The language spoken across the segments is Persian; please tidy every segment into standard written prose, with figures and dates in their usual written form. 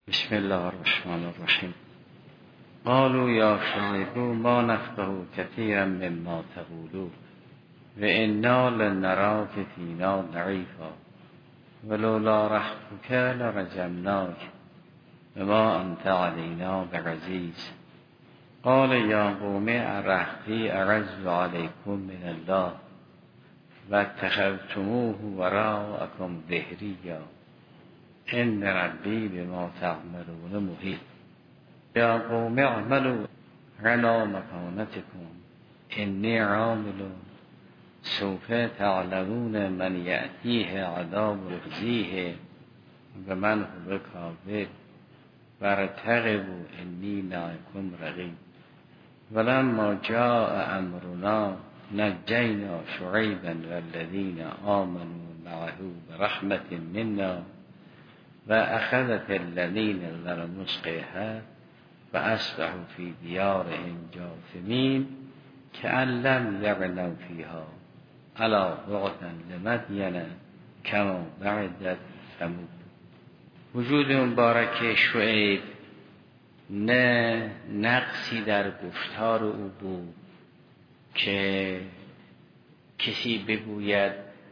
بسم الله الرحمن الرحیم. قالوا یا شعیب ما نفقه کثیرا مما تقولون و انا لنراک فینا ضعیفا ولولا رحمتک لرجمناک وما انت علینا بعزیز. قال یا قوم رهطی اعز علیکم من الله و اتخذتموه وراءکم ظهریا ان ربی بما تعملون محیط. یا قوم اعملوا علی مکانتکم انی عامل سوف تعلمون من یأتیه عذاب یخزیه و من هو کاذب وارتقبوا انی معکم رقیب. ولما جاء امرنا نجینا شعیبا والذین آمنوا معه برحمة منا و اخذت الذین ظلموا الصیحة فاصبحوا فی دیارهم جاثمین کأن لم یغنوا فیها الا بعدا لمدین کما بعدت ثمود. وجود مبارک شعیب نه نقصی در گفتار او بود که کسی بگوید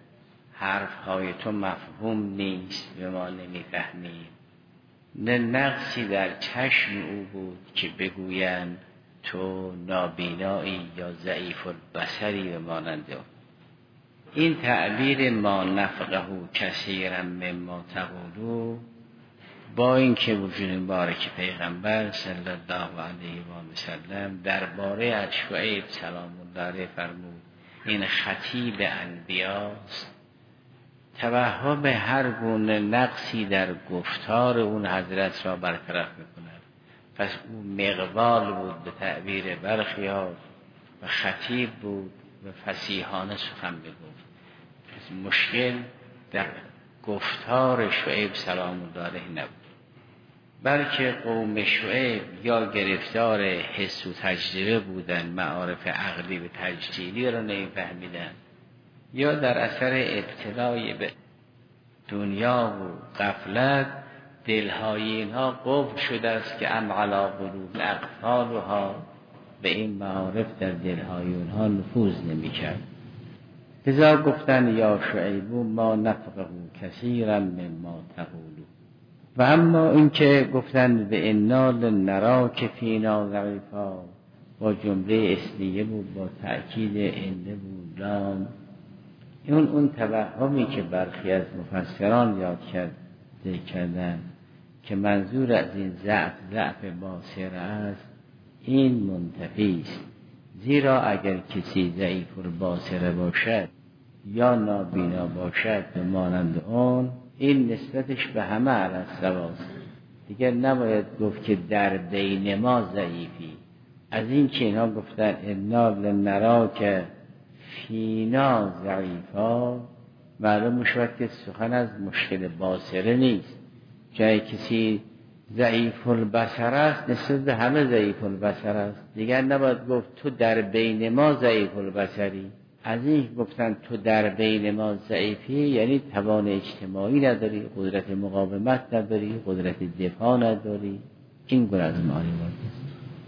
حرفهای تو مفهوم نیست و ما نمیفهمیم، نه نقصی در چشم او بود که بگویند تو نابینایی یا ضعیف البصری و ماننده. این تعبیر ما نفقه کثیرا مما تقولون با اینکه وجود مبارک پیغمبر صلی الله علیه و سلم درباره از شعیب سلام الله علیه فرمود این خطیب انبیاست، توهم هر گونه نقصی در گفتار اون حضرت را برطرف میکند. پس او مقبال بود به تعبیر برخی‌ها و خطیب بود و فصیحانه سخن میگفت. پس مشکل در گفتار شعیب سلام الله علیه نبود، بلکه قوم شعیب یا گرفتار حس و تجربه بودن، معارف عقلی و تجدیدی را نمی‌فهمیدن، یا در اثر ابتلای به دنیا و غفلت دلهای اینها قفل شده است که ام علی قلوب اقفالها به این معارف در دلهای اونها نفوذ نمی‌کرد. لذا گفتن یا شعیب ما نفقه کثیرا مما تقولون. و اما اینکه گفتن به انا لنراک فینا ضعیفا با جمله اسمیه بود، با تأکید انه بود لام، اون توهمی که برخی از مفسران یاد کردن که منظور از این ضعف باصره است، این منتفی است. زیرا اگر کسی ضعیف الباصره باشد یا نابینا باشد به مانند اون، این نسبتش به همه علی السواست. دیگر نباید گفت که در بین ما ضعیفی. از این که اینا گفتن انا لنراک فینا ضعیفا، معلوم میشود که سخن از مشکل باصره نیست. جای کسی ضعیف البصر است نسبت به همه ضعیف البصر است. دیگر نباید گفت تو در بین ما ضعیف البصری. از این گفتن تو در بین ما ضعیفی یعنی توان اجتماعی نداری، قدرت مقاومت نداری، قدرت دفاع نداری. این گونه از معانی وارد است.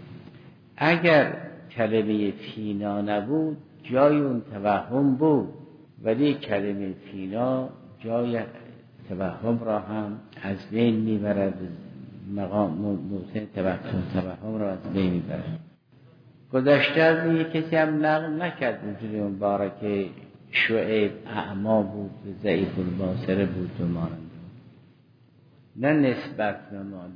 اگر کلمه فینا نبود جای اون توهم بود، ولی کلمه فینا جای توهم را هم از بین میبرد، مقام موضع توهم را از بین میبرد. گذشته از این کسی هم نقل نکرد وجود مبارک شعیب اعما بود، ضعیف الباصره بود و مانند. نه نسبت به ما،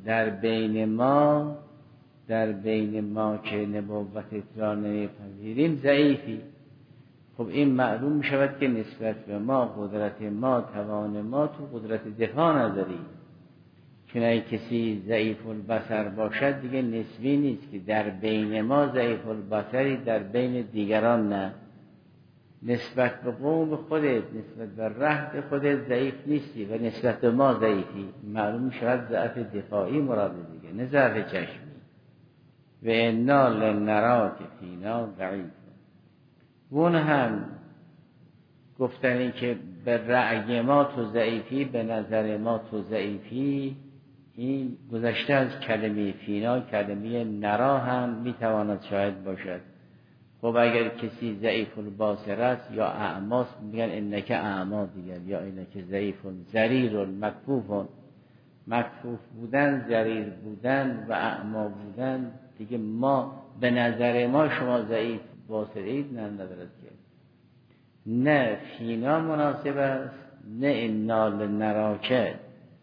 در بین ما که نبوت را نمیپذیریم ضعیفی. خب این معلوم می شود که نسبت به ما، قدرت ما، توان ما، تو قدرت دفاع نداری. چون اگه کسی ضعیف البصر باشد دیگه نسبی نیست که در بین ما ضعیف البصری، در بین دیگران نه. نسبت به قوم خودت، نسبت به رهط خودت ضعیف نیستی و نسبت به ما ضعیفی. معلوم می شود ضعف دفاعی مراد دیگه، نه ضعف چشمی. و انا لنراک فینا ضعیف. اون هم گفتن که به رأی ما تو ضعیفی، به نظر ما تو ضعیفی، این گذشته از کلمه فینا، کلمه نرا هم میتواند شاید باشد. خب اگر کسی ضعیف البصر است یا اعماست میگن انک اعما دیگر، یا انک ضعیف ضریر مکفوف. مکفوف بودن، ضریر بودن و اعما بودن دیگه ما به نظر ما شما ضعیف باصرید نه ندارد که نه فینا مناسب است نه انا لنراک،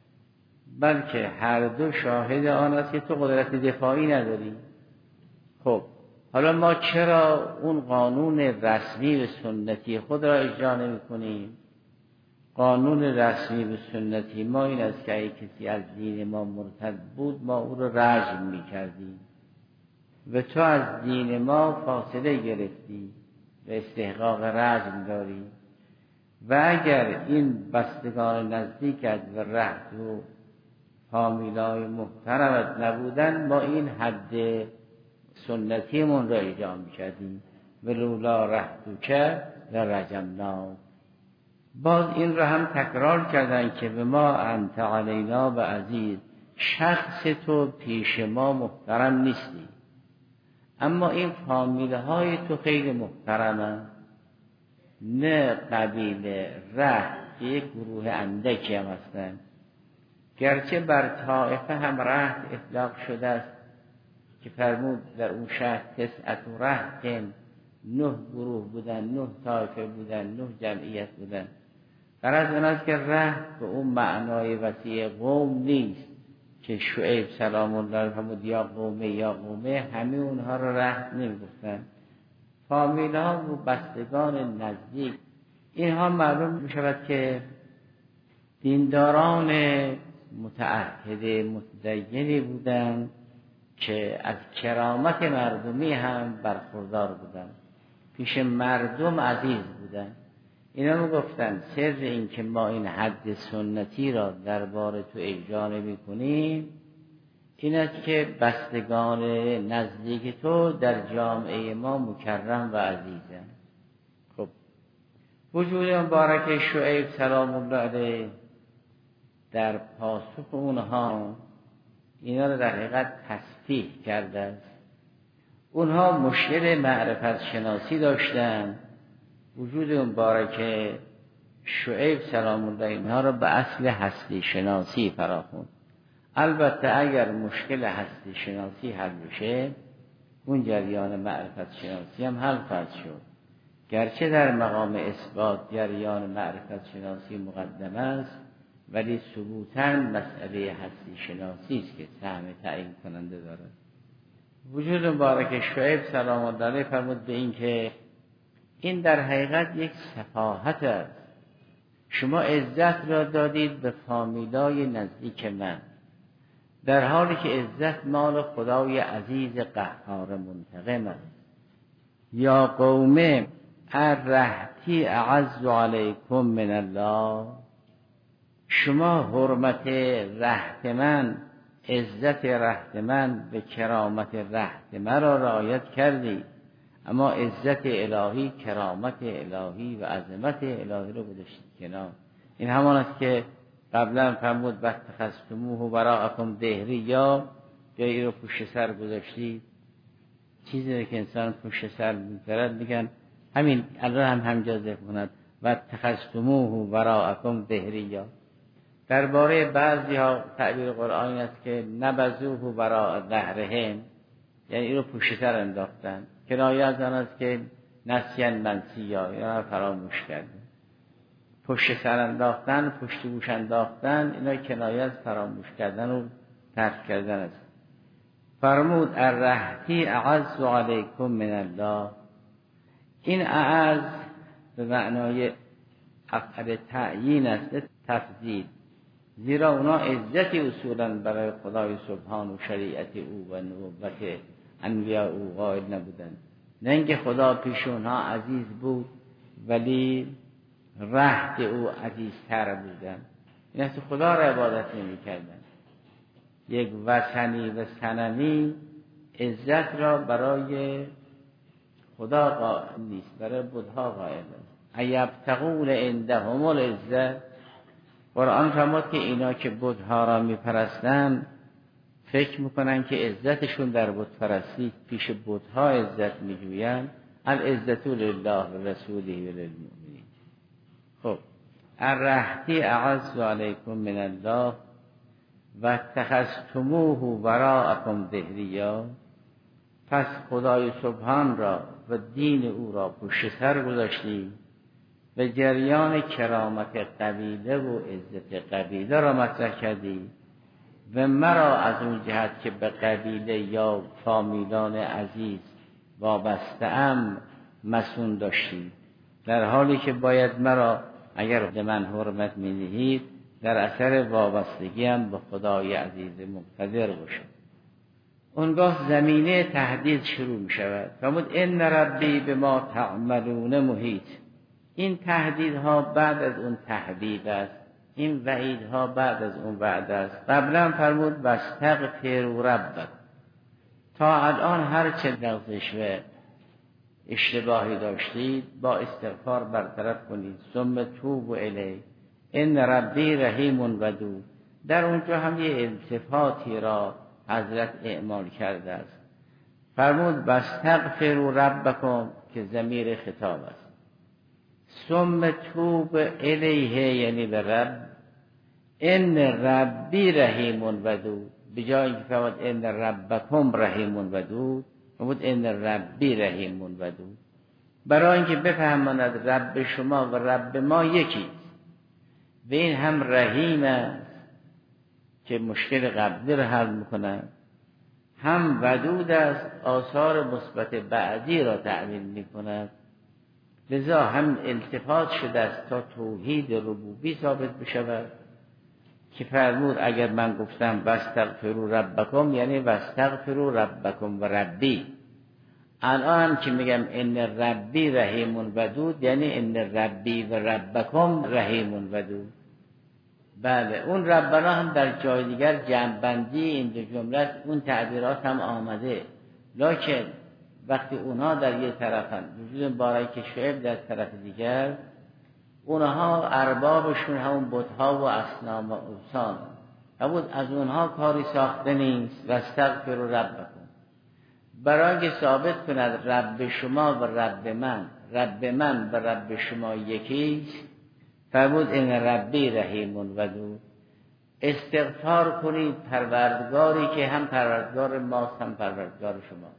بلکه هر دو شاهد آن است که تو قدرت دفاعی نداری. خب حالا ما چرا اون قانون رسمی و سنتی خود را اجرا نمی کنیم؟ قانون رسمی و سنتی ما این است که اگه کسی از دین ما مرتد بود ما او را رجم می کردیم و تو از دین ما فاصله گرفتی و استحقاق رجم داری. و اگر این بستگان نزدیکت و رهت و فامیلای محترمت نبودن ما این حد سنتی من را اجرا می کردیم و لولا رهتوکه لرجمنا. باز این را هم تکرار کردن که به ما انت علینا و عزیز، شخص تو پیش ما محترم نیستی اما این فامیله های تو خیلی محترمه، نه قبیله ره که یک گروه اندکی هم هستن، گرچه بر طائفه هم رهت اطلاق شده است که فرمود در اون شهر تسعت و رهتن، 9 گروه بودن، 9 طائفه بودن، 9 جمعیت بودن. غرض اون است که رهت به اون معنای وسیع قوم نیست که شعیب سلام الله فرمود یا قومه یا قومه، همه اونها رو رهت نمیگفتن. فامیل ها و بستگان نزدیک اینها معلوم می شود که دینداران متعهد متدینی بودند که از کرامت مردمی هم برخوردار بودند، پیش مردم عزیز بودند. اینا می گفتن سر این که ما این حد سنتی را دربار تو اجرا نمی کنیم این است که بستگان نزدیک تو در جامعه ما مکرم و عزیزند. خب وجود مبارک شعیب سلام الله علیه در پاسخ اونها اینا را در حقیقت تصفیح کرده است. اونها مشکل معرفت شناسی داشتند. وجود مبارک شعیب سلام الله اینها را به اصل هستی شناسی فراخوند. البته اگر مشکل هستی شناسی حل بشه اون جریان معرفت شناسی هم حل خواهد شد، گرچه در مقام اثبات جریان معرفت شناسی مقدم است ولی ثبوتاً مسئله هستی شناسی است که سهم تعیین کننده دارد. وجود مبارک شعیب سلام الله علیه فرمود به این که این در حقیقت یک سفاهت است، شما عزت را دادید به فامیلای نزدیک من در حالی که عزت مال خدای عزیز قهار منتقم است. یا قوم الرهتی اعز علیکم من الله، شما حرمت رهت من، عزت رهت من به کرامت رهت من را رعایت کردید، اما عزت الهی، کرامت الهی و عظمت الهی رو گذاشتید کنار. این همان است که قبلا فرمود واتخذتموه وراءکم دهریا، جایی رو پشت سر گذاشتید. چیزی که انسان پشت سر می‌گذارد میگن همین الان هم همجا ذکر کند واتخذتموه وراءکم دهریا. درباره بعضی‌ها تعبیر قرآنی است که نبذوه وراء ظهرهم، یعنی این رو پشت سر انداختن. کنایه از آن است که نسیان منسیا، یا فراموش کردن. پشت سر انداختن، پشت گوش انداختن، اینا کنایه از فراموش کردن و ترک کردن است. فرمود الرهتی اعز علیکم من الله. این اعز به معنای افعل تعیین است، تفضیل، زیرا اونا عزتی اصولا برای خدای سبحان و شریعت او و نبوت انبیاء او قائل نبودن. نه اینکه خدا پیش اونها عزیز بود ولی رهت او عزیزتر بودن، این است خدا را عبادت نمی کردن. یک وثنی و صنمی عزت را برای خدا قائل نیست، برای بت‌ها قائل است. ایبتغون عندهم العزة. قرآن فرمود که اینا که بت‌ها را میپرستن فکر میکنن که عزتشون در بت پرستی پیش بت‌ها عزت میجوین. العزت لله و رسوله و للمؤمنین. خب الرهطی اعز علیکم من الله و اتخذتموه وراءکم ظهریا. پس خدای سبحان را و دین او را پشت سر گذاشتید و جریان کرامت قبیله و عزت قبیله را مطرح کردید و مرا از اون جهت که به قبیله یا فامیلان عزیز وابسته‌ام مسون داشتید، در حالی که باید مرا اگر به من حرمت می‌دهید در اثر وابستگیم به خدای عزیز مقتدر باشم. اونگاه زمینه تهدید شروع می شود. فرمود ان ربی بما تعملون محیط. این تهدیدها بعد از اون تهدید است، این وعیدها بعد از اون وعده است. قبلا فرمود واستغفروا ربکم. تا الان هر چه نقصش و اشتباهی داشتید با استغفار برطرف کنید. ثم توبوا الیه ان ربی رحیم ودود. در اونجا هم یه التفاتی را حضرت اعمال کرده است. فرمود واستغفروا ربکم که ضمیر خطاب است. ثم توب الیه یعنی به رب. ان ربی رحیم ودود. به جای اینکه فرمود ان ربکم رحیم ودود فرمود ان ربی رحیم ودود، برای اینکه بفهماند رب شما و رب ما یکی و این هم رحیم است که مشکل قبلی را حل میکنه، هم ودود است آثار مثبت بعدی را تعمیل میکند. لذا هم التفات شده است تا توحید ربوبی ثابت بشود که فرمود اگر من گفتم واستغفروا ربکم یعنی واستغفروا ربکم و ربی. الان که میگم ان ربی رحیم ودود یعنی ان ربی و ربکم رحیم ودود. بله اون ربنا هم در جای دیگر جمع‌بندی این دو جمله اون تعبیرات هم آمده، لکن وقتی اونها در یک طرفن وجود بارک شعب در طرف دیگر، اونها اربابشون همون بت‌ها و اصنام و اوثان بود، از اونها کاری ساخته نیست. واستغفروا ربکم برای اینکه ثابت کند رب شما و رب من، رب من و رب شما یکیست. فرمود ان ربی رحیم ودود. استغفار کنید پروردگاری که هم پروردگار ماست هم پروردگار شما.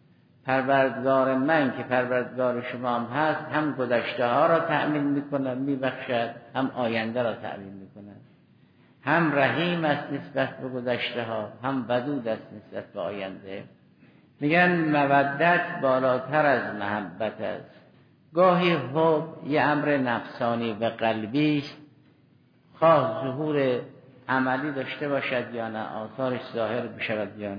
پروردگار من که پروردگار شما هم هست، هم گذشته ها را تأمین میکند میبخشد، هم آینده را تأمین میکند. هم رحیم است نسبت به گذشته ها، هم ودود است نسبت به آینده. میگن مودت بالاتر از محبت است. گاهی حب یه امر نفسانی و قلبی است، خواه ظهور عملی داشته باشد یا نه، آثارش ظاهر بشود یا نه.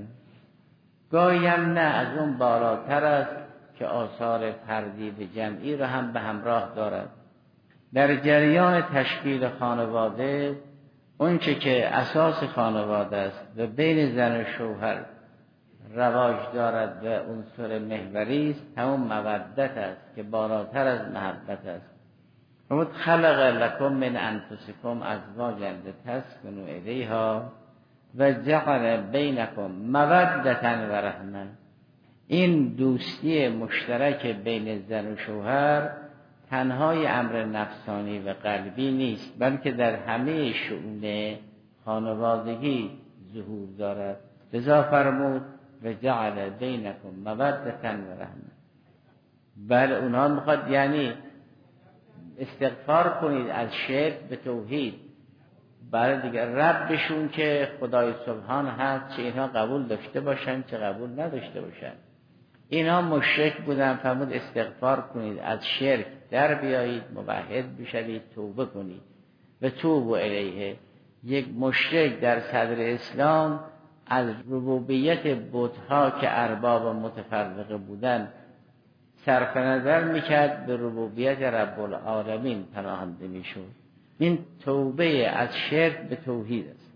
گاهی هم نه، از اون بالاتر است که آثار فردی و جمعی را هم به همراه دارد. در جریان تشکیل خانواده اونچه که اساس خانواده است و بین زن و شوهر رواج دارد و عنصر محوری است، همون مودت است که بالاتر از محبت است. فرمود خلق لکم من انفسکم ازواجا لتسکنوا الیها و جعل بینکم مودة و رحمة. این دوستی مشترک بین زن و شوهر تنهای امر نفسانی و قلبی نیست، بلکه در همه شؤون خانوادگی ظهور دارد. لذا فرمود و جعل بینکم مودة و رحمة. بله اونها میخواد یعنی استغفار کنید از شرک به توحید. برای دیگر ربشون که خدای سبحان هست، چه اینها قبول داشته باشن چه قبول نداشته باشن. اینها مشرک بودن، فرمود استغفار کنید از شرک در بیایید، موحد بشوید، توبه کنید و توبوا الیه. یک مشرک در صدر اسلام از ربوبیت بت‌ها که ارباب متفرقه بودن صرف نظر میکرد، به ربوبیت رب العالمین پناهنده میشد. این توبه از شرک به توحید است.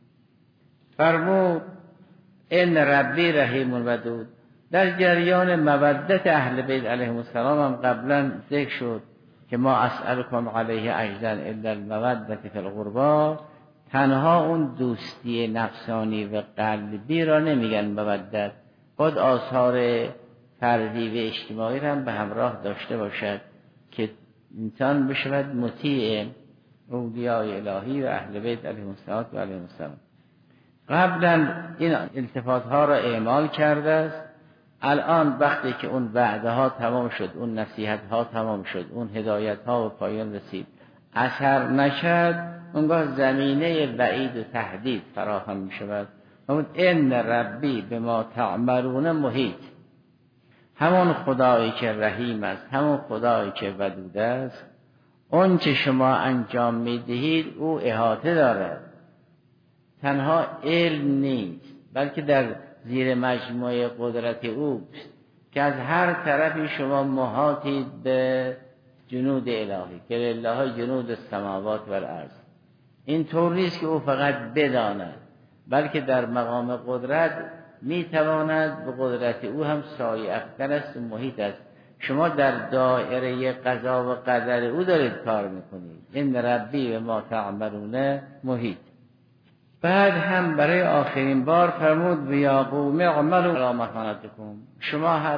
فرمود ان ربی رحیم ودود. در جریان مودت اهل بیت علیهم السلام هم قبلا ذکر شد که ما اسألکم علیه اجرا الا المودة فی القربی تنها اون دوستی نفسانی و قلبی را نمیگن مودت، خود آثار فردی و اجتماعی را هم به همراه داشته باشد که انسان بشود مطیع اولیاء الهی و اهل بیت علیهم السلام و علیهم السلام. قبلا این التفات ها را اعمال کرده است. الان وقتی که اون وعده ها تمام شد، اون نصیحت ها تمام شد، اون هدایت ها و پایان رسید، اثر نکرد، اونگاه زمینه وعید و تهدید فراهم می شود. ان ربی بما تعملون محیط. همون خدایی که رحیم است، همون خدایی که ودود است، اون چه شما انجام می دهید او احاطه دارد. تنها علم نیست، بلکه در زیر مجموعه قدرت اوست که از هر طرفی شما محاطید به جنود الهی که لله جنود السماوات و الارض. این طور نیست که او فقط بداند، بلکه در مقام قدرت میتواند به قدرت او هم سایه افکن است و محیط است. شما در دایره قضا و قدر او دارید کار میکنید. ان ربی بما تعملون محیط. بعد هم برای آخرین بار فرمود و یا قوم اعملوا علی مکانتکم. شما هر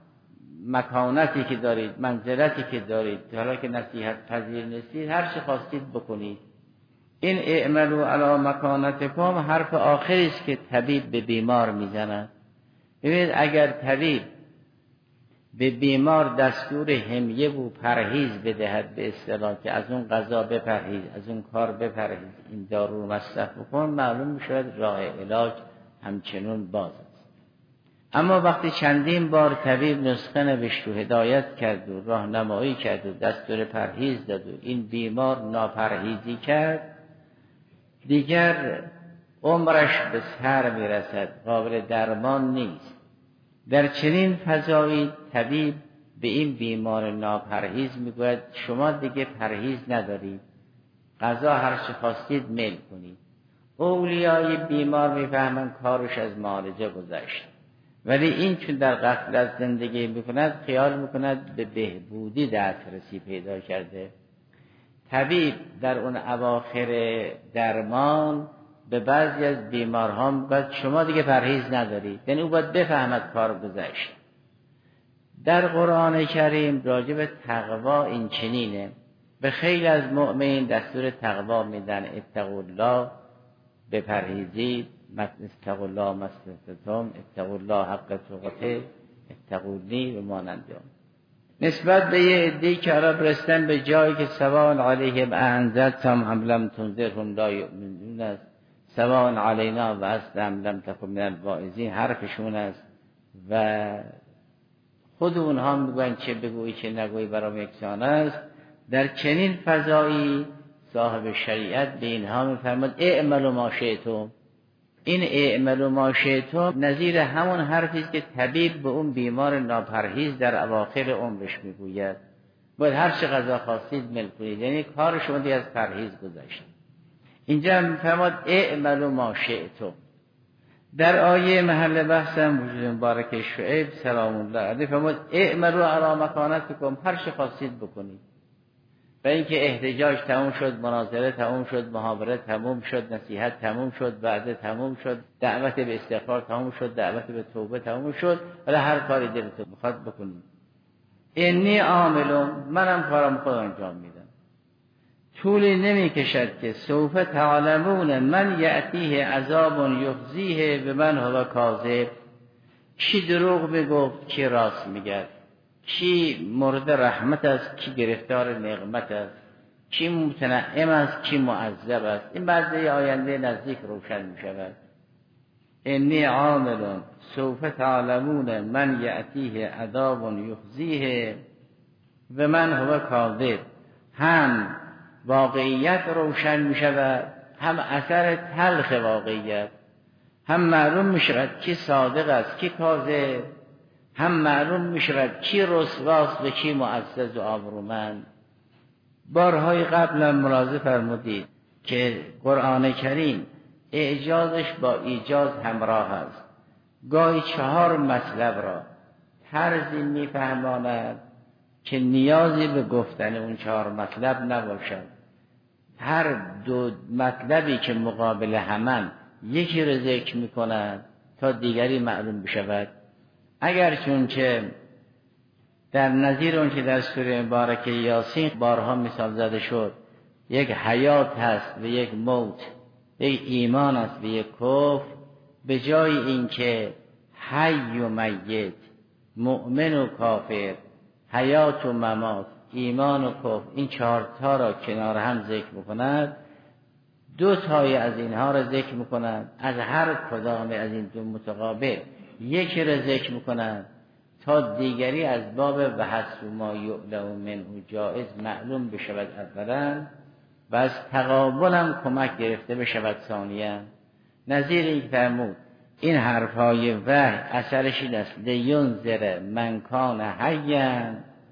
مکانتی که دارید، منزلتی که دارید، حالا که نصیحت پذیر نیستید، هر چه خواستید بکنید. این اعملوا علی مکانتکم حرف آخری است که طبیب به بیمار میزند. ببینید اگر طبیب به بیمار دستور حمیه و پرهیز بدهد، به اصطلاح که از اون غذا بپرهیز، از اون کار بپرهیز، این دارو رو مصرف بکن، معلوم میشود راه علاج همچنون باز است. اما وقتی چندین بار طبیب نسخه نوشت و هدایت کرد و راهنمایی کرد و دستور پرهیز داد و این بیمار ناپرهیزی کرد، دیگر عمرش به سر میرسد، قابل درمان نیست. در چنین فضایی طبیب به این بیمار ناپرهیز میگوید شما دیگه پرهیز ندارید، غذا هر چه خواستید میل کنید. اولیای بیمار میفهمند کارش از معالجه گذشت، ولی این چون در غفلت زندگی میکند خیال میکند به بهبودی دسترسی پیدا کرده. طبیب در اون اواخر درمان به بعضی از بیمارها میگوید شما دیگه پرهیز ندارید، یعنی او باید بفهمد کار گذشت. در قرآن کریم راجع به تقوا این چنینه، به خیلی از مؤمنین دستور تقوا میدن، اتقوا الله، بپرهیزید، اتقوا الله ما استطعتم، اتقوا الله حق تقاته، اتقونی و مانند آن. نسبت به یه عده‌ای که عرب رسیدن به جایی که سواء علیهم اانذرتم ام لم تنذرهم لا یؤمنون است، سواء علینا و اسلم لم تکن من الواعظین، حرفشون است و خود اونها میگن چه بگویی چه نگویی برام یکسان است. در چنین فضایی صاحب شریعت به اینها میفرماد اعملوا ما شئتم. این اعملوا ما شئتم نظیر همون حرفی است که طبیب به اون بیمار ناپرهیز در اواخر عمرش میگوید باید هر چه غذا خواستید میل کنید، یعنی کار شما دیگه از پرهیز گذشت. اینجا میفرماد اعملوا ما شئتم. در آیه محل بحثم وجود مبارک شعیب سلام الله علیه فرمود اعملوا علی مکانتکم، هر چه خواستید بکنید. و اینکه احتجاج تموم شد، مناظره تموم شد، محاوره تموم شد، نصیحت تموم شد، وعده تموم شد، دعوت به استغفار تموم شد، دعوت به توبه تموم شد، ولی هر کاری دلتون بخواد بکنید. انی عامل، منم کارم خود انجام میدم. طولی نمی کشد که سوف تعلمون من یأتیه عذاب یخزیه به من هو کاذب. کی دروغ میگفت، کی راست میگه، کی مورد رحمت است، کی گرفتار نقمت است، کی متنعم است، کی معذب است. این بعضی آینده نزدیک روشن می شود. انی عامل سوف تعلمون من یأتیه عذاب یخزیه و من هو کاذب. هم واقعیت روشن می شود، هم اثر تلخ واقعیت، هم معلوم می شود کی صادق است کی کاذب، هم معلوم می شود کی رسواست و کی معزز و آبرومند. بارهای قبلا ملاحظه فرمودید که قرآن کریم اعجازش با ایجاز همراه است. گاهی 4 مطلب را طرزی می فهماند که نیازی به گفتن اون 4 مطلب نباشد. هر دو مطلبی که مقابل همن یکی را ذکر میکنند تا دیگری معلوم بشود. اگر چونچه در نظیر اون که در سوره مبارکه یاسین بارها مثال زده شد، یک حیات هست و یک موت، یک ایمان است و یک کفر، به جای اینکه حی و میت، مؤمن و کافر، حیات و ممات، ایمان و کفر، این چهارتا را کنار هم ذکر میکند، دو تای از اینها را ذکر میکنند، از هر کدام از این دو متقابل یکی را ذکر میکنند تا دیگری از باب بحث و ما یعلم منه جائز معلوم بشود اولا و از تقابل هم کمک گرفته بشود ثانیا. نظیر این فرمود این حرفهای وحی اثرش این است لینذر من کان حیا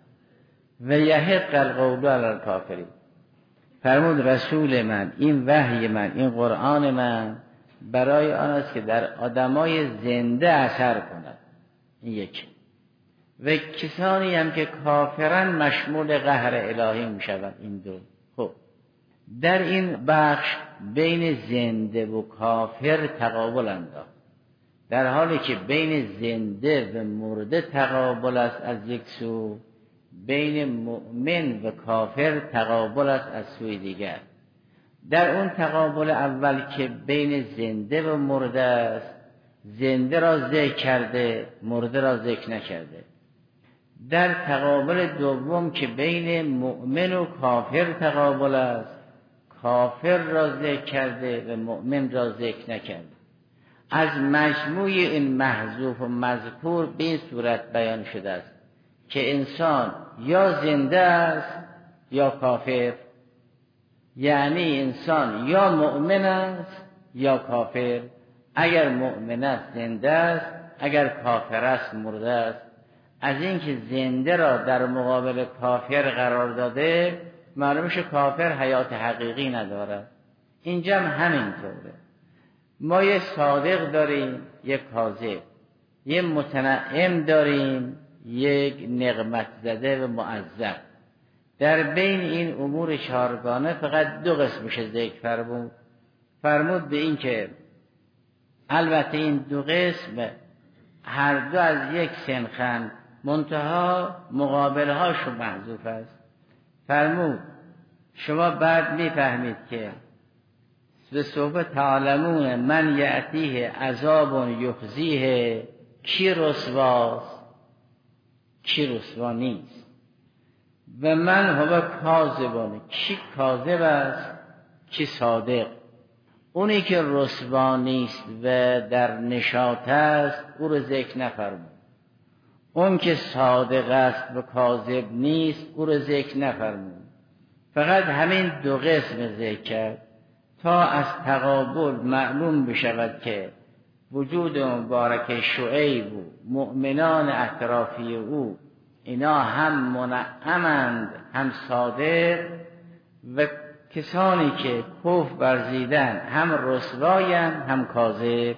و یحق القول علی الکافرین. فرمود رسول من، این وحی من، این قرآن من برای آن است که در آدمای زنده اثر کند، این یکی، و کسانی هم که کافرن مشمول قهر الهی می شود، این دو. خب در این بخش بین زنده و کافر تقابل انداخت، در حالی که بین زنده و مرده تقابل است از یک سو، بین مؤمن و کافر تقابل است از سوی دیگر. در اون تقابل اول که بین زنده و مرده است، زنده را ذکر کرده، مرده را ذکر نکرده. در تقابل دوم که بین مؤمن و کافر تقابل است، کافر را ذکر کرده و مؤمن را ذکر نکرده. از مجموع این محذوف و مذکور به این صورت بیان شده است که انسان یا زنده است یا کافر، یعنی انسان یا مؤمن است یا کافر. اگر مؤمن است زنده است، اگر کافر است مرده است. از اینکه زنده را در مقابل کافر قرار داده معلوم شه کافر حیات حقیقی ندارد. اینجا هم همینطوره. ما یک صادق داریم، یک کاذب، یک متنعم داریم، یک نقمت زده و معذب. در بین این امور چهارگانه فقط دو قسمش ذکر فرمود به این که البته این دو قسم هر دو از یک سنخن، منتها مقابلهاش محذوف است. فرمود شما بعد میفهمید که به سوف تعلمون من یأتیه عذاب یخزیه، کی رسواست کی رسوا نیست، و من هو کاذبون، کی کاذب است کی صادق. اونی که رسوا نیست و در نشاط است او رو ذکر نفرمود، اون که صادق است و کاذب نیست او رو ذکر نفرمود. فقط همین دو قسم ذکر کرد تا از تقابل معلوم بشود که وجود مبارک شعیب و مؤمنان اطرافی او اینا هم منعمند هم صادق، و کسانی که کفر ورزیدن هم رسوایند هم کاذب.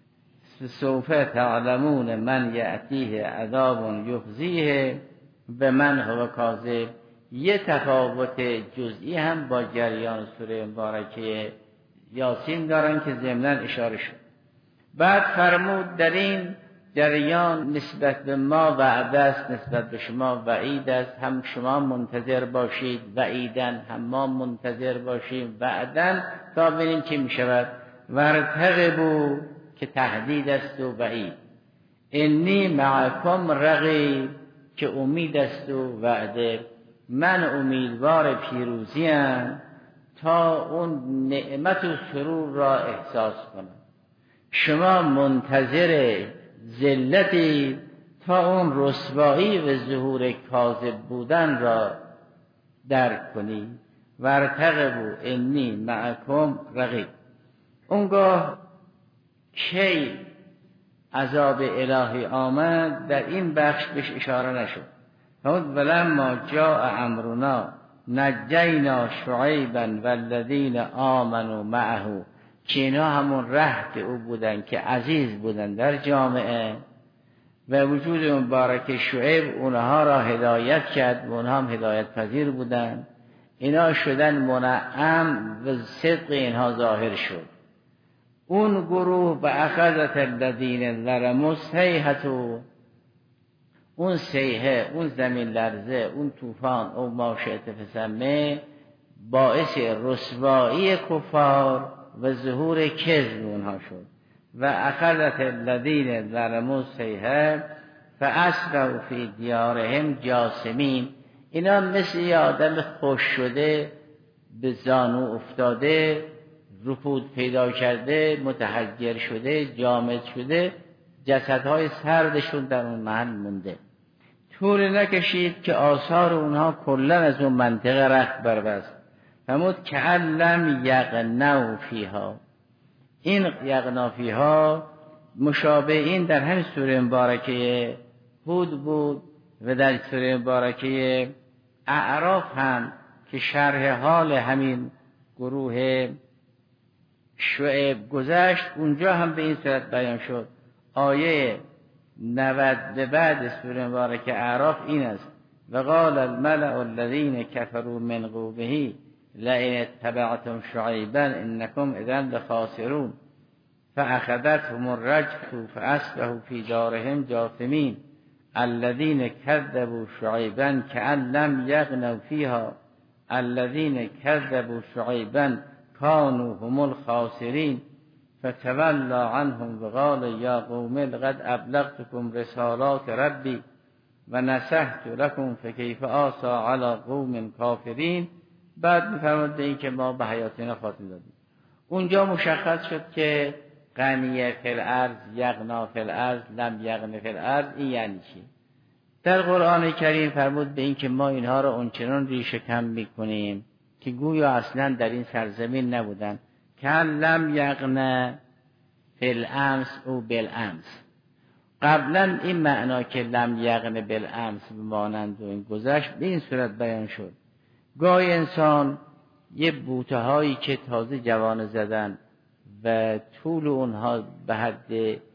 سوف تعلمون من یأتیه عذاب یخزیه و من هو کاذب. یه تفاوت جزئی هم با جریان سوره مبارکه یاسین دارن که ضمناً اشاره شد. بعد فرمود در این جریان نسبت به ما وعد است، نسبت به شما وعید است، هم شما منتظر باشید وعیدن، هم ما منتظر باشیم وعدن، تا ببینیم چی می شود. ورتقبوا که تهدید است و وعید، انی معکم رقیب که امید است و وعده. من امیدوار پیروزیم تا اون نعمت و سرور را احساس کنم، شما منتظر ذلتی تا اون رسوایی و ظهور کاذب بودن را درک کنی. ورتقبوا انی معکم رقیب. اونگاه کی عذاب الهی آمد در این بخش بهش اشاره نشد. ولما جاء امرنا نجینا شعیبا والذین آمنوا معه، که اینا همون رهط او بودن که عزیز بودن در جامعه و وجود مبارک شعیب اونها را هدایت کرد و اونها هم هدایت پذیر بودن. اینا شدن منعم و صدق اینها ظاهر شد. اون گروه به اخذت الذین ظلموا الصیحة، اون صیحه، اون زمین لرزه، اون طوفان، اون ما شئت فسمه، باعث رسوایی کفار و ظهور کذب اونها شد. و اخذت الذین ظلموا الصیحة فاصبحوا فی دیارهم جاثمین. اینا مثل یه آدم خوش شده، به زانو افتاده، رکود پیدا کرده، متحجر شده، جامد شده، جسدهای سردشون در اون محل مونده. طول نکشید که آثار اونها کلا از اون منطقه رخت بربست. فرمود کأن لم یغنوا فیها. این یغنا فیها مشابه این در همین سوره مبارکه هود بود و در سوره مبارکه اعراف هم که شرح حال همین گروه شعیب گذشت، اونجا هم به این صورت بیان شد. آیه 90 به بعد سوره مبارکه اعراف این است: و قال الملأ الذین کفروا من قومه لئن اتبعتم شعیبا انکم اذا لخاسرون فاخذتهم الرجفة فاصبحوا فی دارهم جاثمین الذین کذبوا شعیبا کأن لم یغنوا فیها الذین کذبوا شعیبا كانوا هم الخاسرین فتولى عنهم وقال یا قوم لقد ابلغتكم رسالات ربی و نصحت لكم فكيف آسى على قوم کافرین. بعد می‌فرماید به این که ما به حیاتنا خاتمه دادیم. اونجا مشخص شد که غنیه فی الارض، یغنا فی الارض، لم یغن فی الارض این یعنی چی؟ در قرآن کریم فرمود به این که ما اینها را اونچنان ریشه کم میکنیم که گویا اصلا در این سرزمین نبودن. که لم یغن فی الامس او بالامس. قبلا این معنا که لم یغن بالامس بمانند و این گذشت به این صورت بیان شد. گاهی انسان یه بوته هایی که تازه جوانه زدن و طول اونها به حد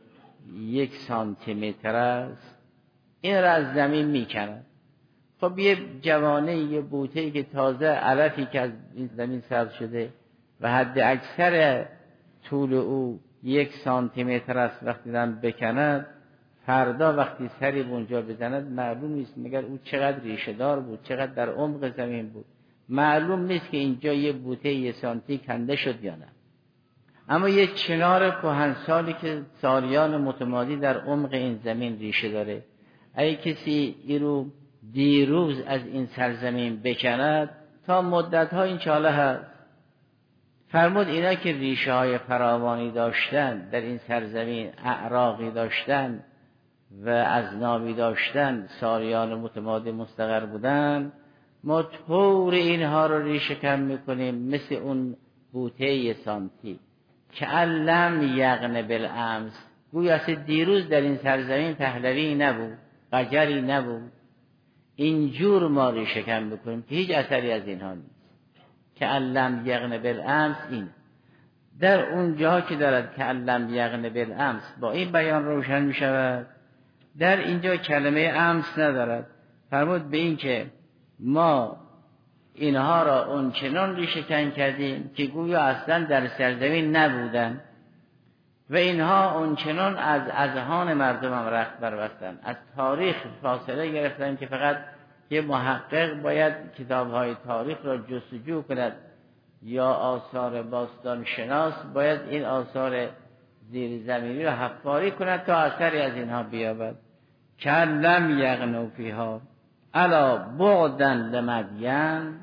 1 سانتیمتر است، این را از زمین میکنن. خب یه جوانه، یه بوته‌ای که تازه علفی که از این زمین سبز شده و حد اکثر طول او 1 سانتیمتر است، وقتی دارن بکند، فردا وقتی سری اونجا بزند معلوم نیست مگر او چقدر ریشه دار بود، چقدر در عمق زمین بود. معلوم نیست که اینجا یه بوته 1 سانتی کنده شد یا نه. اما یه چنار کهنسالی که سالیان متمادی در عمق این زمین ریشه داره، اگه کسی این رو دیروز از این سرزمین بکند تا مدت‌ها انشاءالله هست. فرمود اینا که ریشه های فراوانی داشتن در این سرزمین، اعراقی داشتن و اذنابی داشتن، سالیان متمادی مستقر بودن، ما طور اینها رو ریشه کم میکنیم مثل اون بوته 1 سانتی که لم یغن بالامس. گویا دیروز در این سرزمین پهلوی نبود، قجری نبود. اینجور ما ریشه کم بکنیم که هیچ اثری از اینها نیست. که لم یغن بالامس این در اون جاها که دارد که لم یغن بالامس با این بیان روشن می شود. در اینجا کلمه امس ندارد. فرمود به این که ما اینها را اونچنان ریشه کن کردیم که گویا اصلا در سرزمین نبودن و اینها اونچنان از اذهان مردم هم رخت بربستن، از تاریخ فاصله گرفتن که فقط یه محقق باید کتاب‌های تاریخ را جستجو کند یا آثار باستان شناس باید این آثار زیر زمینی را حفاری کند تا اثری از اینها بیابد. که لم یغنوا فیها الا بعدا لمدین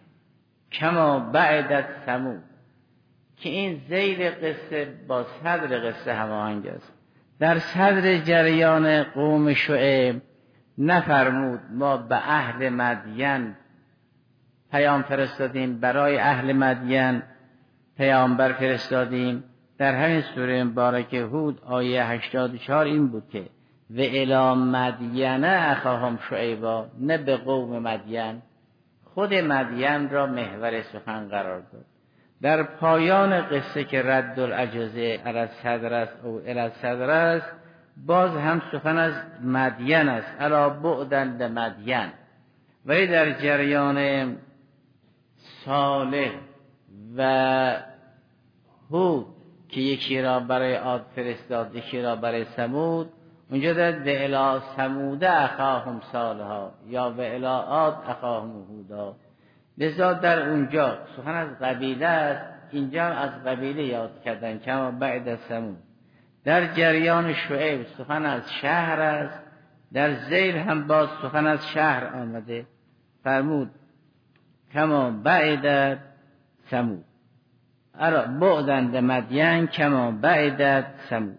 کما بعدت ثمود. که این ذیل قصه با صدر قصه هماهنگ است. در صدر جریان قوم شعیب نفرمود ما به اهل مدین پیام فرستادیم، برای اهل مدین پیامبر فرستادیم. در همین سوره مبارکه هود آیه 84 این بود که و الی مدین اخاهم شعیبا، نه به قوم مدین، خود مدین را محور سخن قرار داد. در پایان قصه که رد العجزه علی الصدر است او الی الصدر است، باز هم سخن از مدین است، الا بعدا لمدین. ولی در جریان صالح و هود که یکی را برای عاد فرستاد یکی را برای ثمود، اونجا داد به الی ثمود اخاهم صالحا یا به الی عاد اخاهم هودا. لذا در اونجا سخن از قبیله است، اینجا از قبیله یاد کردن کما بعد از ثمود. در جریان شعیب سخن از شهر است، در ذیل هم باز سخن از شهر آمده، فرمود کما بعد ثمود ارا بعدند مدین کما بعد ثمود.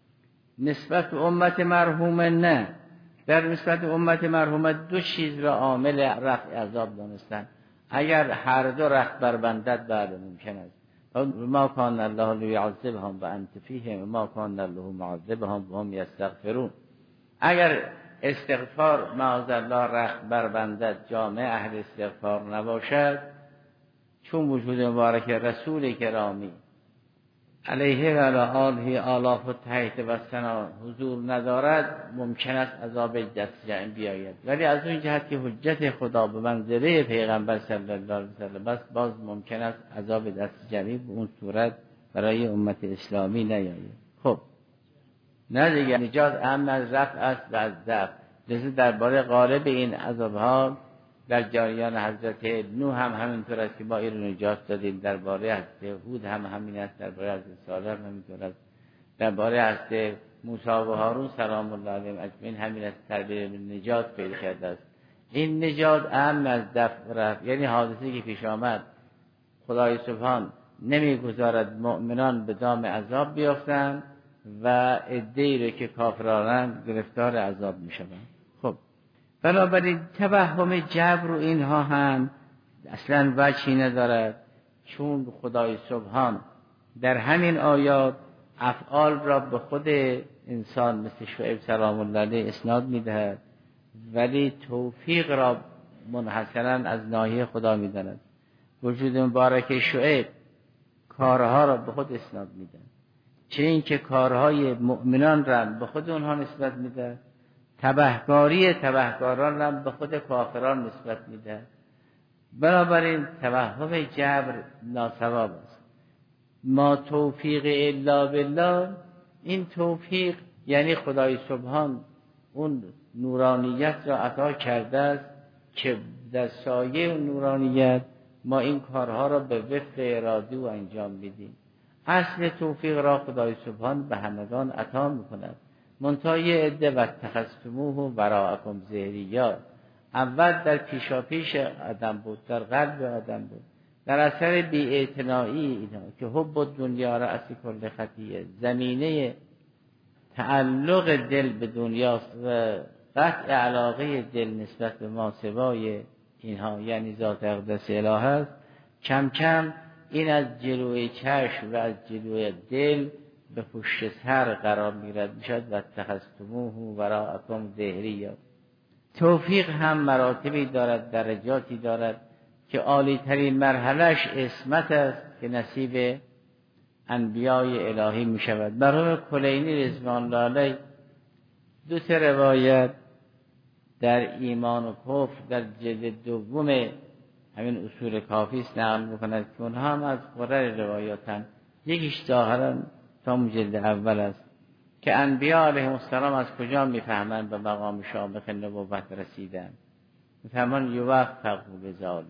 نسبت به امت مرحومه نه، در نسبت به امت مرحومه دو چیز را عامل رفع عذاب دانستن. اگر هر دو رخت بربندد بعد ممکن است. ما کان الله لیعذبهم و انت فیهم و ما کان الله معذبهم و هم یستغفرون. اگر استغفار معاذالله رخت بربندد جامعه اهل استغفار نباشد، چون وجود مبارک رسول کرامی علیه و علی آله آلاف و تحت و ثنا حضور ندارد، ممکن است عذاب دست جمعی بیاید. ولی از اون جهت که حجت خدا به منزله پیغمبر صلی الله علیه وسلم است، باز ممکن است عذاب دست جمعی به اون صورت برای امت اسلامی نیاید. خب نه دیگه، نجات اهم از رفع است و از ضعف. لذا درباره غالب این عذابها در جریان حضرت نوح هم همینطور است که ما این رو نجات دادیم، درباره حضرت هود هم همین است، درباره حضرت صالح هم همینطور است، درباره حضرت موسی و هارون سلام الله علیهم اجمعین همین است، تربیت نجات پیدا کرده است. این نجات اهم از دفع و رفع، یعنی حادثه‌ای که پیش آمد خدای سبحان نمیگذارد مؤمنان به دام عذاب بیافتند و عده‌ای را که کافرانند گرفتار عذاب میشوند. خب بنابراین توهم جبر و اینها هم اصلا وجهی ندارد، چون خدای سبحان در همین آیات افعال را به خود انسان مثل شعیب سلام الله علیه اسناد میدهد، ولی توفیق را منحصرا از ناحیه خدا میداند. وجود مبارک شعیب کارها را به خود اسناد میدهد، چه این که کارهای مؤمنان را به خود اونها نسبت میده، تبهکاران را به خود کافران نسبت میده. بنابراین توهم جبر ناصواب است. ما توفیق الا بالله، این توفیق یعنی خدای سبحان اون نورانیت را عطا کرده است که در سایه اون نورانیت ما این کارها را به وفق اراده و انجام میدیم. اصل توفیق را خدای سبحان به همگان عطا میکند. منتهای عده و اتخذتموه وراءکم ظهریا، اول در پیشاپیش آدم بود، در قلب آدم بود، در اثر بی‌اعتنایی اینا که حب دنیا رأس کل خطیه، زمینه تعلق دل به دنیاست و قطع علاقه دل نسبت به ما سوای اینها یعنی ذات اقدس الهه است. کم کم این از جلوی چشم و از جلوی دل به پشت سر قرار می‌گیرد، میشد و اتخذتموه وراءکم ظهریا. توفیق هم مراتبی دارد، درجاتی دارد که عالی ترین مرحلهش عصمت است که نصیب انبیای الهی می شود. مرحوم کلینی رضوان الله علیه دو روایت در ایمان و کفر در جلد دوم همین اصول کافی است نقل می‌کند که اونها هم از قرر روایاتن. یکیش ظاهرا تا جلد اول است که انبیا علیهم السلام از کجا میفهمند به مقام شامخ نبوت رسیدن، میفهمند یوفق بذالک.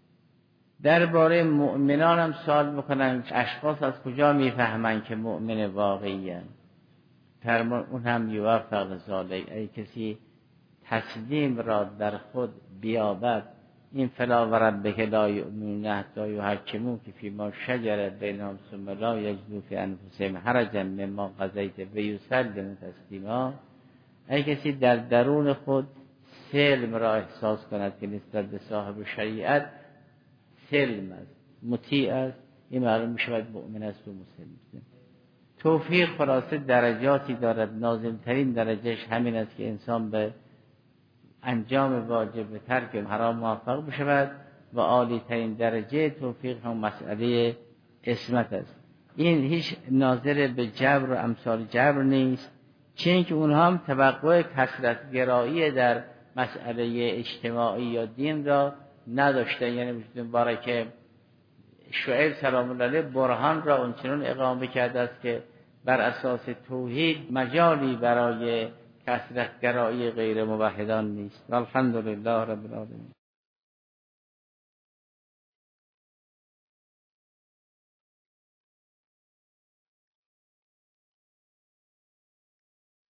درباره مؤمنان هم سوال میکنن اشخاص از کجا میفهمند که مؤمن واقعی هستند، فرمان اون هم یوفق بذالک. ای کسی تسلیم را در خود بیابد، این فلا و ربک لا یؤمنون حتی یحکموک فیما شجر بینهم ثم لا یجدوا فی انفسهم حرجا مما قضیت و یسلموا تسلیما. ای کسی در درون خود سلم را احساس کند که نسبت به صاحب شریعت سلم است، مطیع است، این معلوم میشود مؤمن است و مسلم. توفیق خلاصه درجاتی دارد، نازل‌ترین درجهش همین است که انسان به انجام واجب ترک حرام موفق بشود و عالی ترین درجه توفیق هم مسئله عصمت است. این هیچ ناظر به جبر و امثال جبر نیست، چون که اونها هم توقع کثرت گرایی در مسئله اجتماعی یا دین را نداشته. یعنی وجود مبارک شعیب سلام الله علیه برهان را اونچنان اقامه کرده است که بر اساس توحید مجالی برای کثرت‌گرایی غیر موحدان نیست. الحمدلله رب العالمین.